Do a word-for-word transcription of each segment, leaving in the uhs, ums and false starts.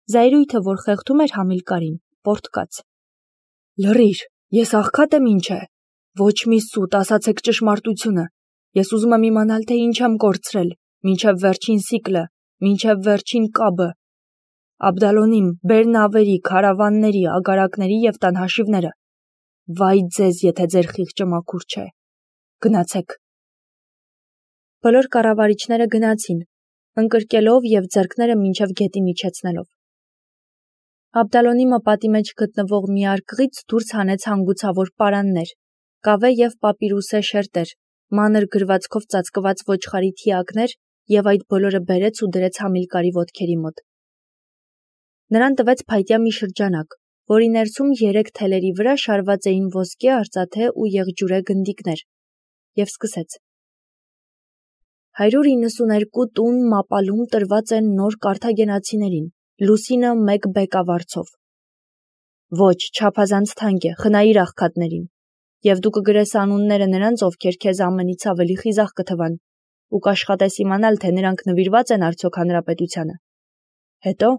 Զայրույթը, որ խեղդում էր Համիլկարին, պորտկաց։ Լռիր, ես աղքատ եմ ինչ է։ Ոչ մի սուտ, ասացեք ճշմարտությունը։ Ես ուզում եմ իմանալ, թե ինչ եմ կորցրել, մինչև վերջին սիկլը, մինչև վերջին կաբը։ Աբդալոնիմ, բեր նավերի, քարավանների, ագարակների և տանհաշիվները։ Վայ ձեզ, եթե ձեր խիղճը մաքուր չէ։ Գնացեք։ Բոլոր կառավարիչները գնացին, ընկրկելով և ձեռքները մինչև գետի միջեցնելով։ Աբդալոնիմը պատի մեջ գտնվող մի արկղից դուրս հանեց հանգուցավոր պարաններ, կավե և պապիրուսե շերտեր, մանր գրվածքով ծածկված ոչխարի թիակներ և այդ բոլորը բերեց ու դրեց Համիլկարի ոտքերի մոտ։ Նրան տվեց փայտյա մի շրջանակ, որի ներսում երեք թելերի վրա շարված էին ոսկե, արծաթե ու եղջյուրե գնդիկներ, և սկսեց. Հարյուր իննսուներկու տուն մապալում տրված են նոր կարթագենացիներին, լուսինը մեկ բեկավարձով։ Ոչ, չափազանց թանկ է, խնայիր աղքատներին, և դու կգրես անունները նրանց, ովքեր քեզ ամենից ավելի խիզախ կթվան, ու կաշխատես իմանալ, թե նրանք նվիրված են արդյոք հանրապետությանը։ Հետո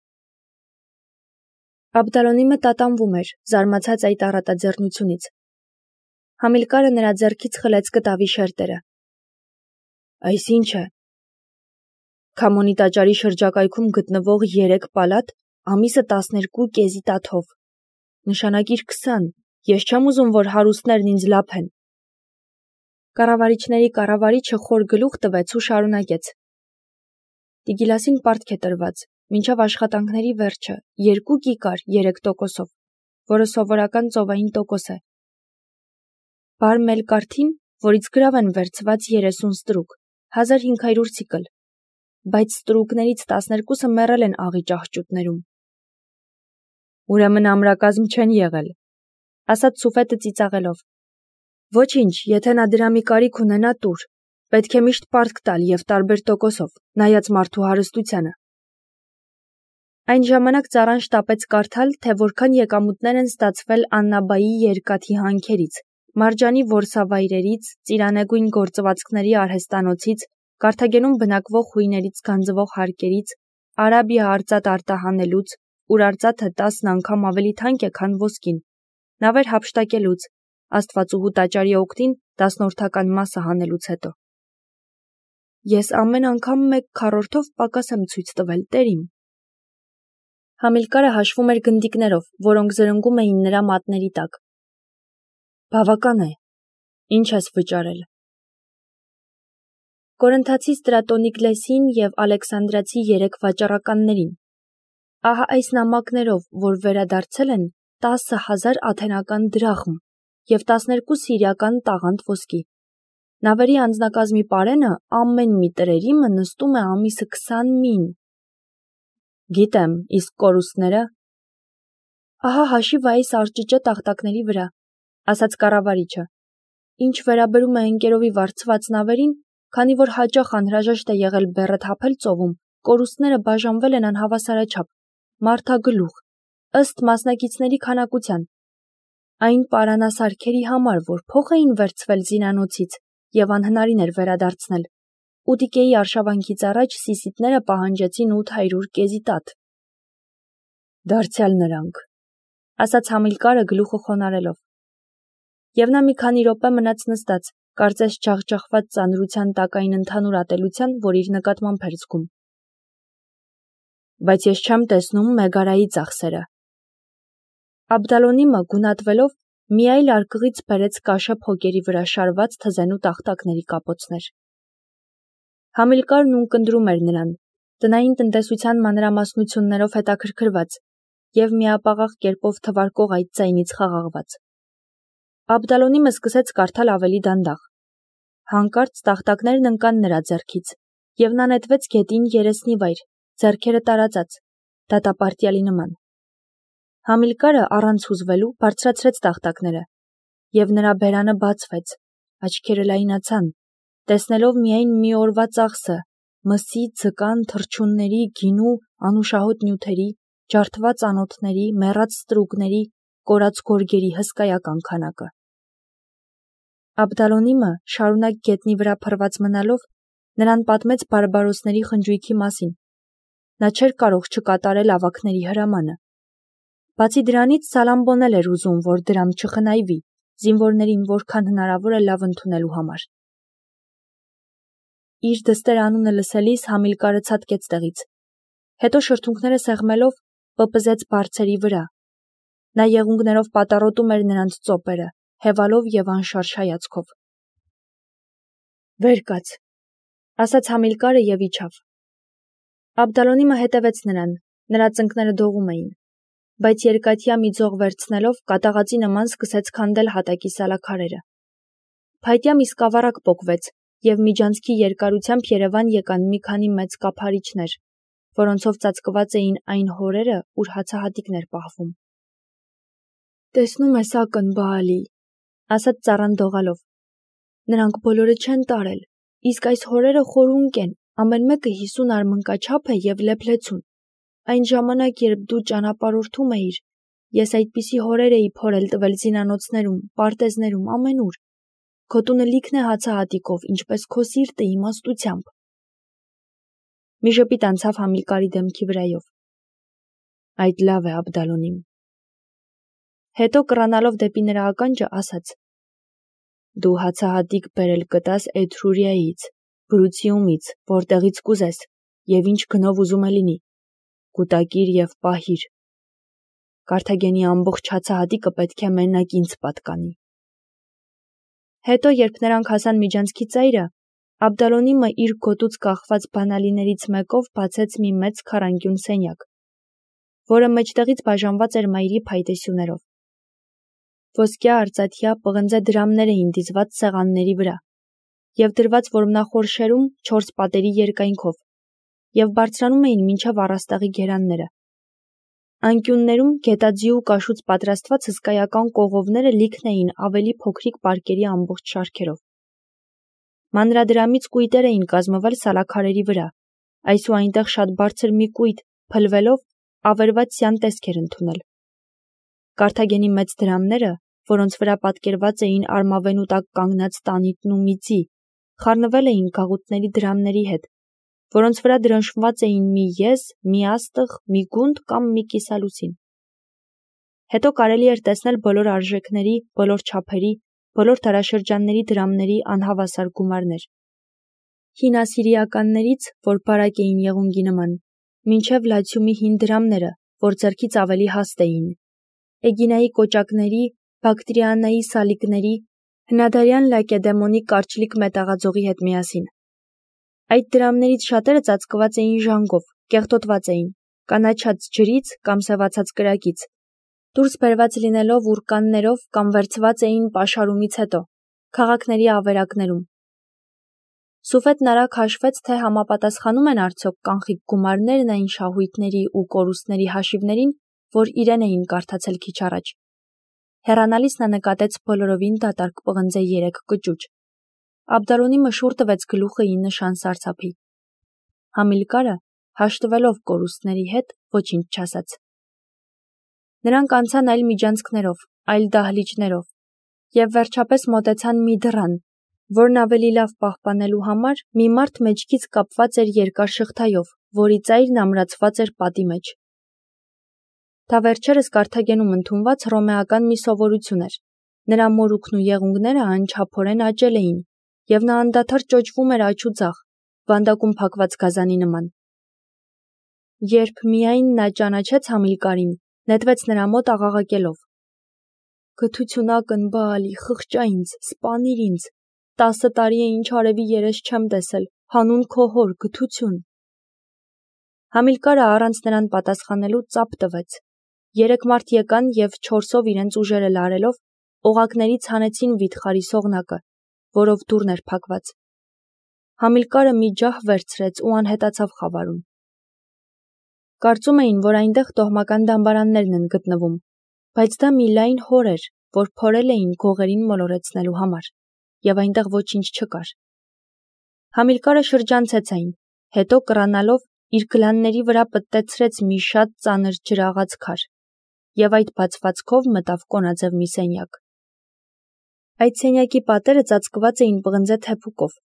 Աբդալոնիմը տատանվում էր, զարմացած այդ առատաձեռնությունից։ Համիլկարը նրա ձեռքից խլեց կտավի շերտերը։ Այս ինչ է։ Քամոնի տաճարի շրջակայքում գտնվող երեք պալատ, ամիսը տասներկու կեզի տաթով։ Նշանակիր քսան, ես չեմ ուզում, որ հարուստներն ինձ լափեն։ Կառավարիչների կառավարիչը խոր գլուխ տվեց ու շարունակեց. Տիգիլասին պարտք է տրված, մինչև աշխատանքների վերջը, երկու կիկար երեք տոկոսով, որը սովորական ծովային տոկոս է։ Բար Մելկարթին, որից գրավ են վերցված երեսուն ստրուկ, հազար հինգ հարյուր ցիկլ, բայց ստրուկներից տասներկուսը մեռել են աղի ճահճուտներում։ Ուրեմն ամրակազմ չեն եղել, ասաց Սուֆետը ծիծաղելով։ Ոչինչ, եթե նա դրա մի կարիք ունենա, տուր, պետք է միշտ պարտք տալ և տարբեր տոկոսով, նայած մարդու հարստությանը։ Այն ժամանակ ծառան շտապեց կարդալ, թե որքան եկամուտներ են ստացվել Աննաբայի երկաթի հանքերից, մարջանի որսավայրերից, ծիրանեգույն գործվածքների արհեստանոցից, Կարթագենում բնակվող հույներից գանձվող հարկերից, Արաբիա արծաթ արտահանելուց, ուր արծաթը տասն անգամ ավելի թանկ է, քան ոսկին, նավեր հափշտակելուց, Աստվածուհու տաճարի օգտին դասնորդական մասը հանելուց հետո։ Ես ամեն անգամ մեկ քառորդով պակաս եմ ցույց տվել, տերիմ։ Համիլկարը հաշվում էր գնդիկներով, որոնք զրնգում էին նրա մատների տակ։ Բավական է, ինչ ես վճարել։ Կորինթացի Ստրատոնիկլեսին և Ալեքսանդրացի երեք վաճառականներին։ Ահա այս նամակներով, որ վերադարձել են տասը հազար աթենական դրախմ և տասներկու սիրիական տաղանդ ոսկի։ Նավերի անձնակազմի պարենը ամեն մի տրերիմը նստում է ամիսը քսան մին։ Գիտեմ, իսկ կորուստները։ Ահա հաշիվը այս արճճը տախտակների վրա, ասաց կառավարիչը։ Ինչ վերաբերում է ընկերովի վարձված նավերին, քանի որ հաճախ անհրաժեշտ է եղել բեռը թափել ծովում, կորուստները բաժանվել են անհավասարաչափ, մարդագլուխ, ըստ մասնակիցների քանակության։ Այն պարանասարքերի համար, որ փող էին վերցվել զինանոցից և անհնարին էր վերադարձնել, Ուտիկեի արշավանքից առաջ սիսիտները պահանջեցին ութ հարյուր կեզի տատ։ Դարձյալ նրանք, ասաց Համիլկարը գլուխը խոնարելով։ Եվ նա մի քանի րոպե մնաց նստած, կարծես ջախջախված ծանրության տակ այն ընդհանուր ատելության, որ իր նկատմամբ էր զգում։ Բայց ես չեմ տեսնում Մեգարայի ծախսերը։ Աբդալոնիմը գունատվելով մի այլ արկղից բերեց կաշե փոկերի վրա շարված թզենու տախտակների կապոցներ։ Համիլկարն ունկնդրում էր նրան, տնային տնտեսության մանրամասնություններով հետաքրքրված և միապաղաղ կերպով թվարկող այդ ձայնից խաղաղված։ Աբդալոնիմը սկսեց կարդալ ավելի դանդաղ։ Հանկարծ տախտակներն ընկան նրա ձեռքից, և նա նետվեց գետին երեսնի վայր, ձեռքերը տարածած, դատապարտյալի նման։ Համիլկարը առանց հուզվելու բարձրացրեց տախտակները, և նրա բերանը բացվեց, աչքերը լայնացան, տեսնելով միայն մի օրվա ծախսը, մսի, ձկան, թռչունների, գինու, անուշահոտ նյութերի, ջարդված անոթների, մեռած ստրուկների, կորած գորգերի հսկայական քանակը։ Աբդալոնիմը, շարունակ գետնի վրա փռված մնալով, նրան պատմեց բարբարոսների խնջույքի մասին։ նա չէր կարող չկատարել ավագների հրամանը։ Բացի դրանից Սալամբոն էլ էր ուզում, որ դրամ չխնայվի, զինվորներին որքան հնարավոր է լավ ընդունելու համար։ Իր դստեր անունը լսելիս Համիլկարը ցատկեց տեղից։ Հետո շրթունքները սեղմելով պպզեց բարձերի վրա։ Նա եղունգներով պատառոտում էր նրանց ծոպերը, հևալով և անշարժ հայացքով։ «Վեր կաց», ասաց Համիլկարը և իջավ։ Աբդալոնիմը հետևեց նրան, նրա ծնկները դողում էին, բայց երկաթյա մի ձող վերցնելով կատաղածի նման սկսեց քանդել հատակի սալաքարերը։ Փայտյա մի սկավառակ պոկվեց, և միջանցքի երկարությամբ Երևան եկան մի քանի մեծ կափարիչներ, որոնցով ծածկված էին այն հորերը, ուր հացահատիկն էր պահվում։ «Տեսնում ես ակն Բաալի», ասաց ծառան դողալով։ «Նրանք բոլորը չեն տարել, իսկ այս հորերը խորունկ են, ամեն մեկը հիսուն արմնկաչափ է և լեփլեցուն։ Այն ժամանակ, երբ դու ճանապարհորդում էիր, ես այդպիսի հորեր էի փորել տվել զինանոցներում, պարտեզներում, ամենուր։ Քո տունը լիքն է հացահատիկով, ինչպես քո սիրտը իմաստությամբ»։ Մի ժպիտ անցավ Համիլկարի դեմքի վրայով։ «Այդ լավ է, Աբդալոնիմ»։ Հետո կռանալով դեպի նրա ականջը ասաց. «Դու հացահատիկ բերել կտաս Էթրուրիայից, Բրուցիումից, որտեղից կուզես, և ինչ գնով ուզում է լինի, կուտակիր և պահիր։ Կարթագենի ամբողջ հացահատիկը պետք է մենակ ինձ պատկանի»։ Հետո, երբ նրանք հասան միջանցքի ծայրը, Աբդալոնիմը իր գոտուց կախված բանալիներից մեկով բացեց մի մեծ քառանկյուն սենյակ, որը մեջտեղից բաժանված էր մայրի փայտե սյուներով։ Ոսկյա, արծաթյա, պղնձե դրամներ էին դիզված սեղանների վրա և դրված որմնախոր շերում չորս պատերի երկայնքով և բարձրանում էին մինչև առաստաղի գերանները։ Անկյուններում գետաձի ու կաշուց պատրաստված հսկայական կողովները լիքն էին ավելի փոքրիկ պարկերի ամբողջ շարքերով։ Մանրադրամից կույտեր էին կազմվել սալաքարերի վրա, այս ու այնտեղ շատ բարձր մի կույտ, փլվելով, ավերված սյան տեսք էր ընդունել։ Կարթագենի մեծ դրամները, որոնց վրա պատկերված էին արմավենու տակ կանգնած տանիթն ու մի ձի, խառնվել էին գաղութների դրամների հետ, որոնց վրա դրնշմված էին մի եզ, մի աստղ, մի գունդ կամ մի կիսալուսին։ Հետո կարելի էր տեսնել բոլոր արժեքների, բոլոր չափերի, բոլոր դարաշրջանների դրամների անհավասար գումարներ։ Հին ասիրիականներից, որ բարակ էին եղունգի նման, մինչև լաթիումի հին դրամները, որ ձեռքից ավելի հաստ էին, Էգինայի կոճակների, Բակտրիանայի սալիկների, հնադարյան Լակեդեմոնի կարճլիկ մետաղաձողի հետ միասին։ Այդ դրամներից շատերը ծածկված էին ժանգով, կեղտոտված էին, կանաչած ջրից կամ սևացած կրակից, դուրս բերված լինելով ուրկաններով կամ վերցված էին պաշարումից հետո, քաղաքների ավերակներում։ Սուֆետն արագ հաշվեց, թե համապատասխանում են արդյոք կանխիկ գումարներն այն շահույթների ու կորուստների հաշիվներին, որ իրեն էին կարդացել քիչ առաջ։ Հեռանալիս նա նկատեց բոլորովին դատարկ պղնձե երեք կճուճ։ Աբդալոնիմը շուռ տվեց գլուխը ի նշան սարսափի։ Համիլկարը, հաշտվելով կորուստների հետ, ոչինչ չասաց։ Նրանք անցան այլ միջանցքներով, այլ դահլիճներով և վերջապես մոտեցան մի դռան, որն ավելի լավ պահպանելու համար մի մարդ մեջքից կապված էր երկար շղթայով, որի ծայրն ամրացված էր պատի մեջ։ Դա վերջերս Կարթագենում ընդունված հռոմեական մի սովորություն էր։ Նրա մորուքն ու եղունգները անչափորեն աճել էին, և նա անդադար ճոճվում էր աջ ու ձախ, վանդակում փակված գազանի նման։ Երբ միայն նա ճանաչեց Համիլկարին, նետվեց նրա մոտ աղաղակելով. «Գթություն ակն Բաալի, խղճա ինձ, սպանիր ինձ, տասը տարի է ինչ արևի երես չեմ տեսել, հանուն քո հոր, գթություն»։ Համիլկարը առանց նրան պատասխանելու ծափ տվեց։ Երեք մարդ եկան և չորսով իրենց ուժերը լարելով, օղակներից հանեցին վիթխարի սողնակը, որով դուռն էր փակված։ Համիլկարը մի ջահ վերցրեց ու անհետացավ խավարում։ Կարծում էին, որ այնտեղ տոհմական դամբարաններն են գտնվում, բայց դա մի լայն հոր էր, որ փորել էին գողերին մոլորեցնելու համար, և այնտեղ ոչինչ չկար։ Համիլկարը շրջանցեց այն, հետո կռանալով իր գլանների վրա պտտեցրեց մի շատ ծանր ջրաղաց քար, և այդ բացվածքով մտավ կոնաձև մի սենյակ։ Այդ սենյակի պատերը ծածկված էին պղնձե թեփուկով,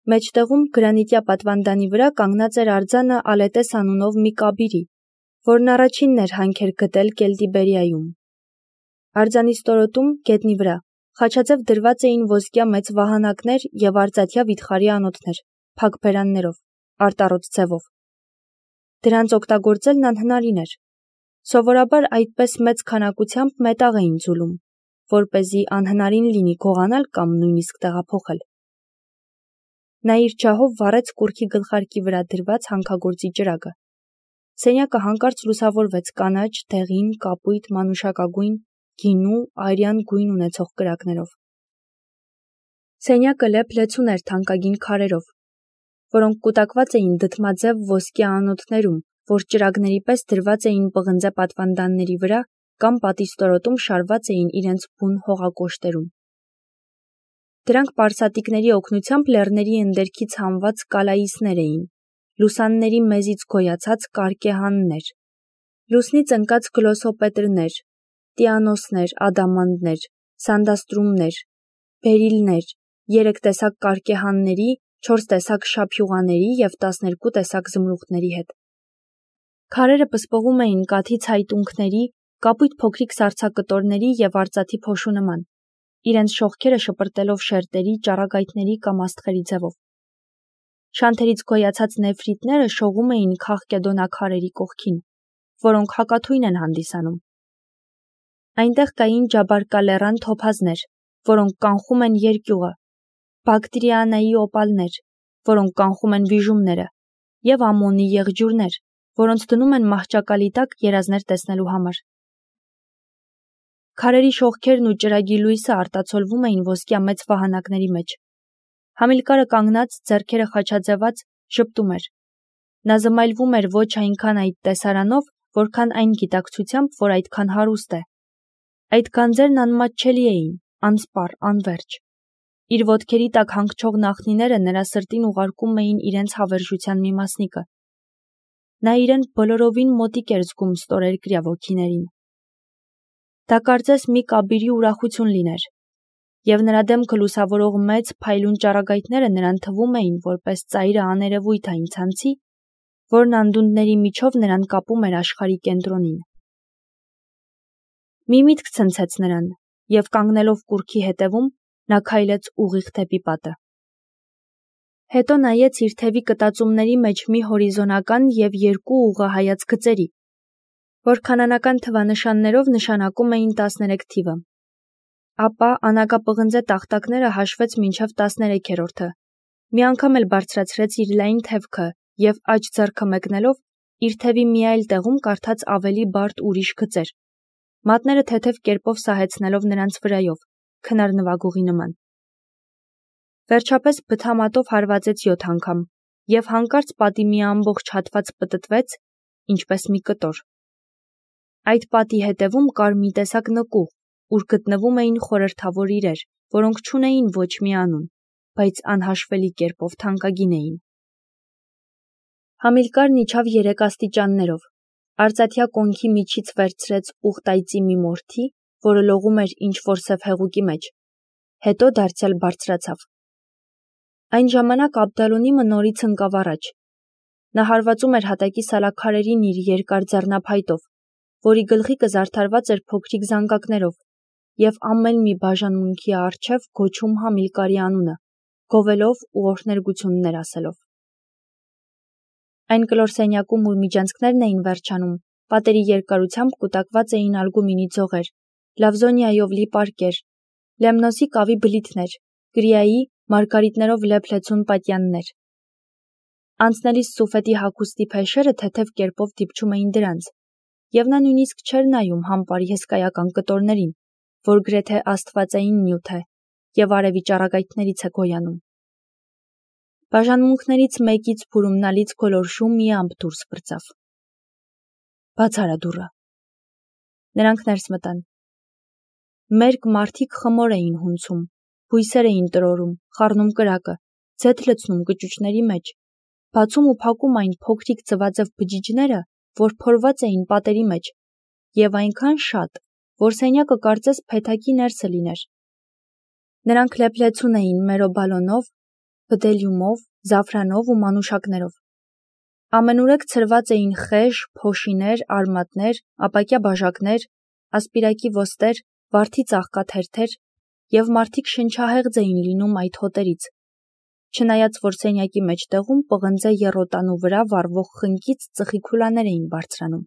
Մեջտեղում գրանիտյա պատվանդանի վրա կանգնած էր արձանը Ալետես անունով մի կաբիրի, որն առաջինն էր հանքեր գտել Կելտիբերիայում։ Արձանի ստորոտում, գետնի վրա, խաչաձև դրված էին ոսկյա մեծ վահանակներ և արծաթյա վիթխարի անոթներ, փակ բերաններով, արտառոց ձևով։ Դրանց օգտագործելն անհնարին էր։ Սովորաբար այդպես մեծ քանակությամբ մետաղ էին ձուլում, որպեսզի անհնարին լինի գողանալ կամ նույնիսկ տեղափոխել։ Նա իր ջահով վառեց կուռքի գլխարկի վրա դրված հանքագործի ճրագը։ Սենյակը հանկարծ լուսավորվեց կանաչ, դեղին, կապույտ, մանուշակագույն, գինու, արյան գույն ունեցող կրակներով։ Սենյակը լեփ-լեցուն էր թանկագին քարերով, որոնք կուտակված էին դդմաձև ոսկյա անոթներում, որ ճրագների պես դրված էին պղնձե պատվանդանների վրա կամ պատի ստորոտում շարված էին իրենց բուն հողակոշտերում։ Դրանք պարսատիկների օգնությամբ լեռների ընդերքից հանված կալայիսներ էին, լուսանների մեզից գոյացած կարկեհաններ, լուսնից ընկած գլոսոպետրներ, տիանոսներ, ադամանդներ, սանդաստրումներ, բերիլներ, երեք տեսակ կարկեհանների, չորս տեսակ շափյուղաների և տասներկու տեսակ զմրուխտների հետ։ Քարերը պսպղում էին կաթի ցայտունքների, կապույտ փոքրիկ սառցակտորների և արծաթի փոշու նման, իրենց շողքերը շպրտելով շերտերի, ճառագայթների կամ աստղերի ձևով։ Շանթերից գոյացած նեֆրիտները շողում էին քաղկեդոնաքարերի կողքին, որոնք հակաթույն են հանդիսանում։ Այնտեղ կային ջաբարկալեռան թոփազներ, որոնք կանխում են երկյուղը, բակտրիանայի օպալներ, որոնք կանխում են վիժումները, և ամոնի եղջյուրներ, որոնց դնում են մահճակալի տակ երազներ տեսնելու համար։ Քարերի շողքերն ու ճրագի լույսը արտացոլվում էին ոսկյա մեծ վահանակների մեջ։ Համիլկարը կանգնած, ձեռքերը խաչաձևած, ժպտում էր։ Նա զմայլվում էր ոչ այնքան այդ տեսարանով, որքան այն գիտակցությամբ, որ այդքան հարուստ է։ Այդ գանձերն անմատչելի էին, անսպառ, անվերջ։ Իր ոտքերի տակ հանգչող նախնիները նրա սրտին ուղարկում էին իրենց հավերժության մի մասնիկը։ Նա իրեն բոլորովին մոտիկ էր զգում ստորերկրյա ոգիներին։ Դա կարծես մի կաբիրի ուրախություն լիներ, և նրա դեմքը լուսավորող մեծ, փայլուն ճառագայթները նրան թվում էին որպես ծայրը աներևույթ այն ցանցի, որն անդունդների միջով նրան կապում էր աշխարհի կենտրոնին։ Մի միտք ցնցեց նրան, և կանգնելով կուռքի հետևում, նա քայլեց ուղիղ դեպի պատը։ Հետո նայեց իր թևի կտածումների մեջ մի հորիզոնական և երկու ուղղահայաց գծերի, որ քանանական թվանշաններով նշանակում էին տասներեք թիվը։ Ապա անագապղնձե տախտակները հաշվեց մինչև տասներեքերորդը, մի անգամ էլ բարձրացրեց իր լայն թևքը և աջ ձեռքը մեկնելով իր թևի մի այլ տեղում կարդաց ավելի բարդ ուրիշ գծեր, մատները թեթև կերպով սահեցնելով նրանց վրայով, քնար նվագողի նման։ Վերջապես բթամատով հարվածեց յոթ անգամ, և հանկարծ պատի մի ամբողջ հատված պտտվեց, ինչպես մի կտոր։ Այդ պատի հետևում կար մի տեսակ նկուղ, ուր գտնվում էին խորհրդավոր իրեր, որոնք չունեին ոչ մի անուն, բայց անհաշվելի կերպով թանկագին էին։ Համիլկարն իջավ երեք աստիճաններով, արծաթյա կոնքի միջից վերցրեց ուղտայծի մի մորթի, որը լողում էր ինչ-որ սև հեղուկի մեջ, հետո դարձյալ բարձրացավ։ Այն ժամանակ Աբդալոնիմը նորից ընկավ առաջ։ Նա հարվածում էր հատակի սալաքարերին իր երկար ձեռնափայտով, որի գլխիկը զարդարված էր փոքրիկ զանգակներով, և ամեն մի բաժանմունքի առջև գոչում Համիլկարի անունը, գովելով ու օրհներգություններ ասելով։ Այն կլոր սենյակում, ուր միջանցքներն էին վերջանում, պատերի երկարությամբ կուտակված էին ալգումինի ձողեր, լավզոնիայով լի պարկեր, լեմնոսի կավի բլիթներ, գրիայի, մարգարիտներով լեփ-լեցուն պատյաններ։ Անցնելիս սուֆետի հագուստի փեշերը թեթև կերպով դիպչում էին դրանց, և նա նույնիսկ չէր նայում համպարի հսկայական կտորներին, որ գրեթե աստվածային նյութ է և արևի ճառագայթներից է գոյանում։ Բաժանմունքներից մեկից փուրումնալից գոլորշու մի ամպ դուրս պրծավ։ Բաց արա դուռը։ Նրանք ներս մտան։ Մերկ մարդիկ խմոր էին հունցում, բույսեր էին տրորում, խառնում կրակը, ձեթ լցնում կճուճների մեջ, բացում ու փակում այն փոքրիկ ձվաձև բջիջները, որ փորված էին պատերի մեջ, և այնքան շատ, որ սենյակը կարծես փեթակի ներսը լիներ։ Նրանք լեփ-լեցուն էին մերոբալոնով, բդելյումով, զաֆրանով ու մանուշակներով։ Ամենուրեք ցրված էին խեժ, փոշիներ, արմատներ, ապակյա բաժակներ, ասպիրակի ոստեր, վարդի ծաղկաթերթեր, և մարդիկ շնչահեղձ էին լինում այդ հոտերից, չնայած որ սենյակի մեջտեղում պղնձե եռոտանու վրա վառվող խնկից ծխի քուլաներ էին բարձրանում։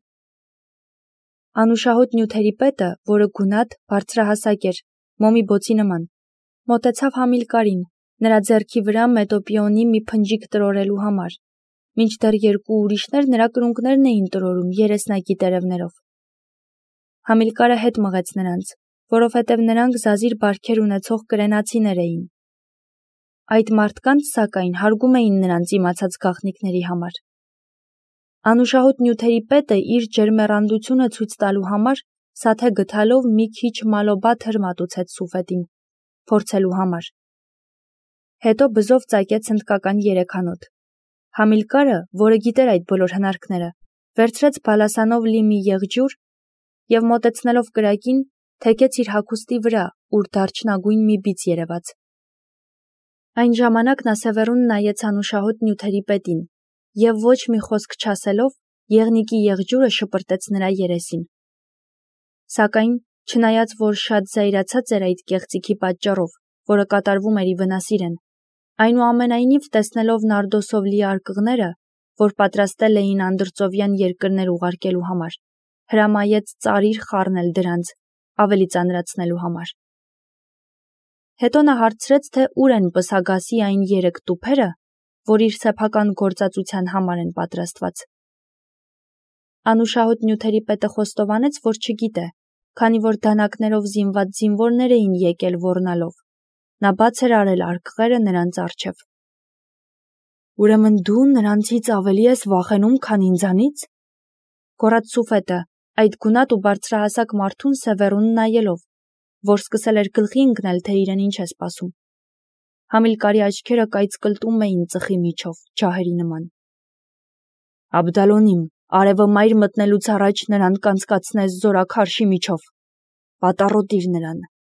Անուշահոտ նյութերի պետը, որը գունատ, բարձրահասակ էր, մոմի բոցի նման, մոտեցավ Համիլկարին, նրա ձեռքի վրա մետոպիոնի մի փնջիկ տրորելու համար, մինչդեռ երկու ուրիշներ նրա կրունկներն էին տրորում երեսնակի տերևներով։ Համիլկարը հետ մղեց նրանց, որովհետև նրանք զազիր բարքեր ունեցող կրենացիներ էին։ Այդ մարդկանց, սակայն, հարգում էին նրանց իմացած գաղտնիքների համար։ Անուշահոտ նյութերի պետը իր ջերմեռանդությունը ցույց տալու համար սաթե գթալով մի քիչ մալոբաթր մատուցեց Սուֆետին, փորձելու համար։ Հետո բզով ծակեց հնդկական երեքանոթ։ Համիլկարը, որը գիտեր այդ բոլոր հնարքները, վերցրեց բալասանով լի մի եղջյուր և մոտեցնելով կրակին, թեքեց իր հագուստի վրա, ուր դարչնագույն մի բիծ երևաց։ Այն ժամանակ նա սևեռուն նայեց անուշահոտ նյութերի պետին և ոչ մի խոսք չասելով, եղնիկի եղջյուրը շպրտեց նրա երեսին։ Սակայն, չնայած որ շատ զայրացած էր այդ կեղծիքի պատճառով, որը կատարվում էր ի վնաս իրեն, այնուամենայնիվ տեսնելով նարդոսով լի արկղները, որ պատրաստել էին անդրծովյան երկրներ ուղարկելու համար, հրամայեց ծարիր խառնել դրանց, ավելի ծանրացնելու համար։ Հետո նա հարցրեց, թե ուր են պսագասի այն երեք տուփերը, որ իր սեփական գործածության համար են պատրաստված։ Անուշահոտ նյութերի պետը խոստովանեց, որ չգիտե, քանի որ դանակներով զինված զինվորներ էին եկել ոռնալով։ Նա բաց էր արել արկղերը նրանց առջև։ Ուրեմն դու նրանցից ավելի ես վախենում, քան ինձանից, գոռաց Սուֆետը, այդ գունատ ու բարձրահասակ մարդուն սևեռուն նայելով, որ սկսել էր գլխի ընկնել, թե իրեն ինչ է սպասում։ Համիլկարի աչքերը կայծկլտում էին ծխի միջով, ջահերի նման։ Աբդալոնիմ, արևը մայր մտնելուց առաջ նրան կանցկացնես զորաքարշի միջով, պատառոտիր նրան։